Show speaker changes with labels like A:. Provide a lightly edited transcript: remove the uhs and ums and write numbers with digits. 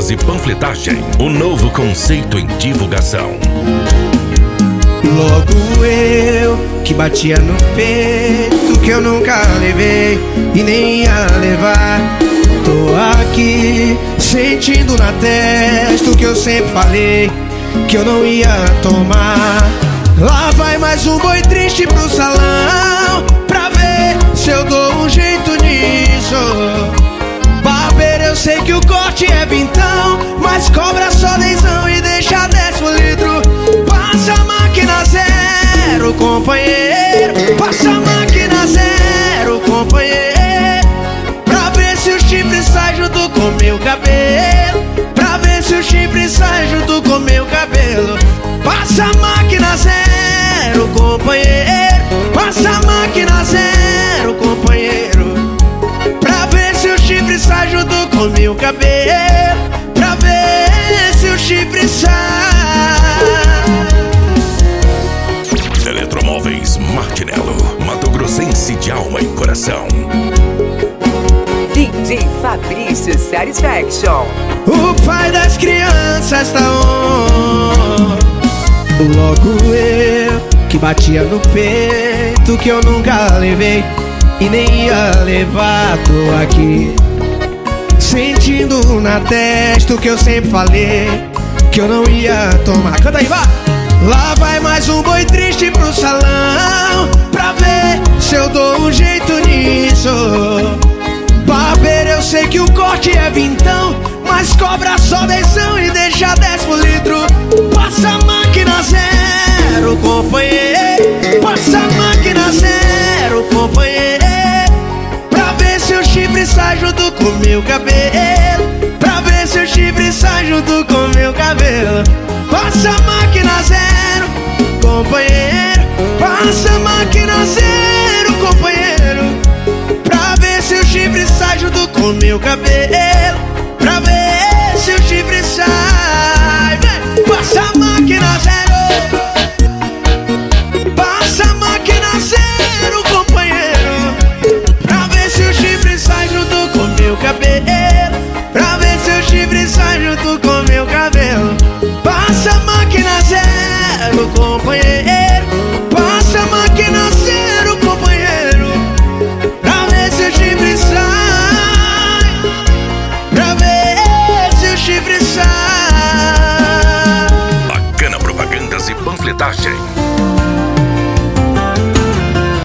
A: propagandas e panfletagem. O novo conceito em divulgação.
B: Logo eu, que batia no peito, que eu nunca levei e nem ia levar. Tô aqui, sentindo na testa o que eu sempre falei, que eu não ia tomar. Lá vai mais um boi triste pro salão, pra ver se eu dou um jeito nisso. Barbeiro, eu sei que o corte é vintão, mas cobra só dezão e deixa 10 por litro. Passa a máquina zero, companheiro. Passa a máquina zero, companheiro, pra ver se o chifre sai junto com meu cabelo. Pra ver se o chifre sai junto com meu cabelo. Passa a máquina zero, companheiro. Passa a máquina zero, companheiro, pra ver se o chifre sai junto com meu cabelo. Pra ver se o chifre sai.
A: Eletromóveis Martinello, Mato Grossense de alma e coração.
C: DJ Fabrício Satisfaction.
B: O pai das crianças tá on. Logo eu, que batia no peito, que eu nunca levei e nem ia levar. Tô aqui, sentindo na testa o que eu sempre falei, que eu não ia tomar. Canta aí, vá! Lá vai mais um boi triste pro salão, pra ver se eu dou um jeito nisso. Barbeiro, eu sei que o corte é vintão, mas cobra só dezão e deixa 10 por litro. Passa a máquina zero, companheiro. Passa a máquina zero, companheiro, pra ver se o chifre sai junto com meu cabelo. Pra ver se o chifre sai junto com meu cabelo. Passa a máquina zero, companheiro. Passa a máquina zero, companheiro, pra ver se o chifre sai junto com meu cabelo. Pra ver se o chifre sai. Vem. Passa a máquina zero. Passa a máquina zero, companheiro, pra ver se o chifre sai junto com meu cabelo. Pra ver se o chifre sai junto com meu cabelo. Passa a máquina zero, companheiro. Passa a máquina zero, companheiro, pra ver se o chifre sai. Pra ver se o chifre sai.
A: Bacana propagandas e panfletagem.